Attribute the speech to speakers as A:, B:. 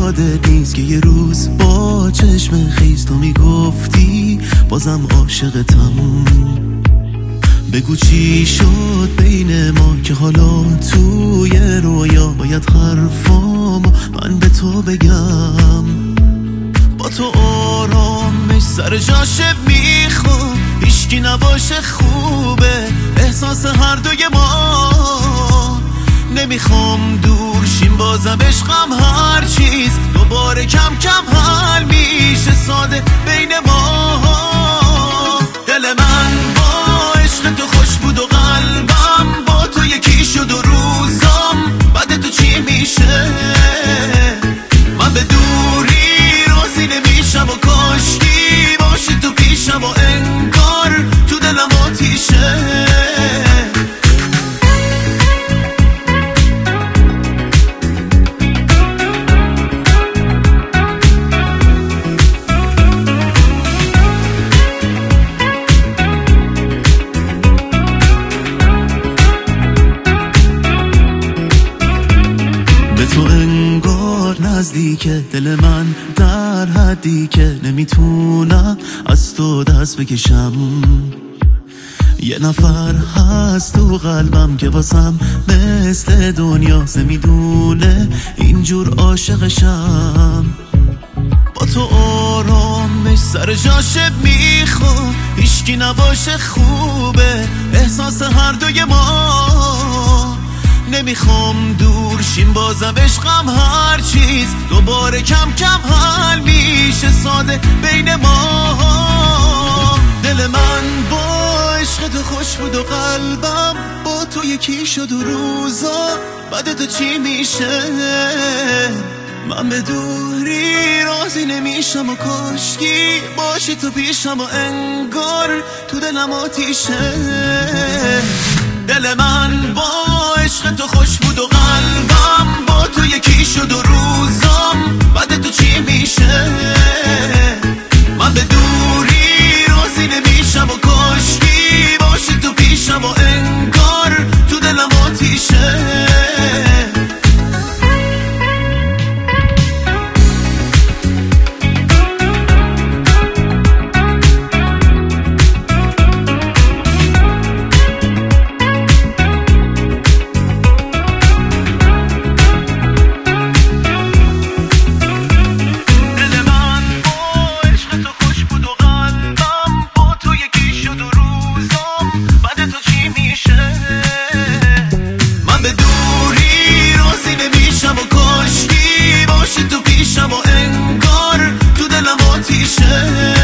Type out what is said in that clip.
A: یادت نیست که یه روز با چشم خیز تو میگفتی بازم عاشقتم. بگو چی شد بین ما که حالا توی رویا باید حرفامو من به تو بگم. با تو آرامش سر جاشه میخوام، هیچکی نباشه خوبه احساس هر دوی ما. نمیخوام دور شیم بازم عشقم هر چیز دوباره کم کم حل میشه ساده بین ما. دل من با عشق تو خوش بود و قلبم با تو یکی شد و روزم بعد تو چی میشه. من به دوری راضی نمیشم و کاشکی باشی تو پیشم و انگار تو دلم آتیشه. تو انگار نزدیکه دل من در حدی که نمیتونم از تو دست بکشم. یه نفر هست تو قلبم که واسم مثل دنیاست، نمیدونه اینجور عاشقشم. با تو آرامش سر جاشه میخوام، هیچکی نباشه خوبه احساس هر دوی ما. نمیخوام دور شیم بازم عشقم هر چیز دوباره کم کم حل میشه ساده بین ما. دل من با عشق تو خوش بود و قلبم با تو یکی شد و روزا بعد تو چی میشه. من به دوری راضی نمیشم و کاشکی باشی تو پیشم و انگار تو دلم آتیشه. دل من با عشق تو خوش بود و قلبم با تو یکی شد و روزم بعد تو چی میشه. من به دوری راضی نمیشم و کاشکی باشی تو پیشم و انگار تو دلم آتیشه. من به دوری راضی نمیشم و کاشکی باشی تو پیشم و انگار تو دلم آتیشه.